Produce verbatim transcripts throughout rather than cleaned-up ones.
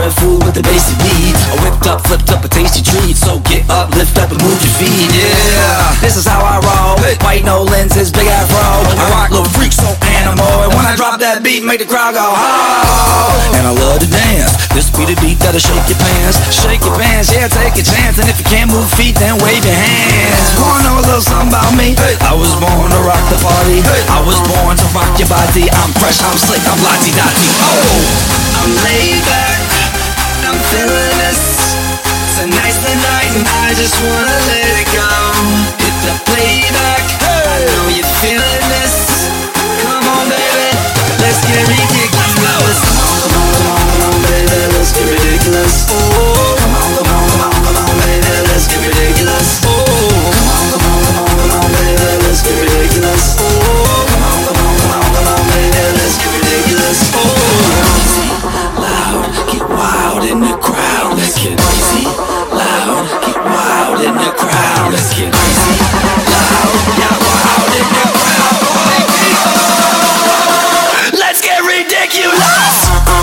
spread food with the basic needs. I whipped up, flipped up a tasty treat. So get up, lift up and move your feet. Yeah, this is how I roll. White no lenses, big afro. I rock little freak, so animal. And when I drop that beat, make the crowd go oh. And I love to dance. This be the beat that'll shake your pants. Shake your pants, yeah, take a chance. And if you can't move feet, then wave your hands. Wanna know a little something about me? I was born to rock the party. I was born to rock your body. I'm fresh, I'm slick, I'm lottie-dottie. Oh, I'm laid back, I'm feeling this. Tonight's the night and I just wanna let it go. Hit the playback, I know you're feeling this. Come on baby, let's get ridiculous. Come on, come on, come on, come on baby, let's get ridiculous. Oh, come on, come on, come on, come on baby, let's get ridiculous. Oh, come on, come on, come on, come on baby, let's get ridiculous. Oh, come on, come on, come on, come on baby, let's get ridiculous. Oh, crazy, loud, get wild in the crowd. Let's get crazy, loud, get wild in the crowd. Let's get crazy, loud, get wild in the crowd. Let's get ridiculous.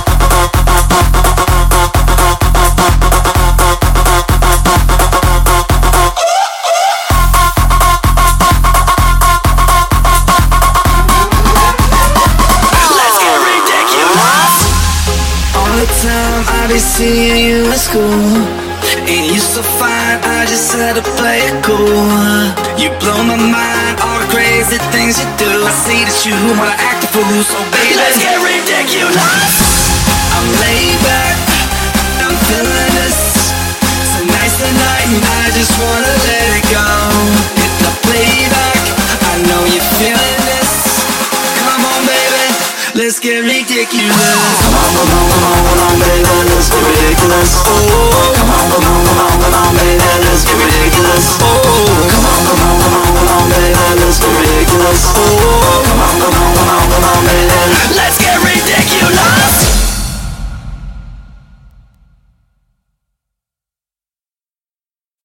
Time I be seeing you at school, and you so fine, I just had to play it cool. You blow my mind, all the crazy things you do. I see that you wanna act a fool, so baby, let's get ridiculous. I'm laid back, I'm feeling this. Tonight's the night, and I just wanna let it go. Hit the playback, I know you're feeling this. Come on, baby, let's get ridiculous. Come on, come on, come on, come on, baby, let's get ridiculous. Oh, come on, come on, come on, come on, baby, let's get ridiculous. Oh, come on, come on, come on, come on, baby, let's get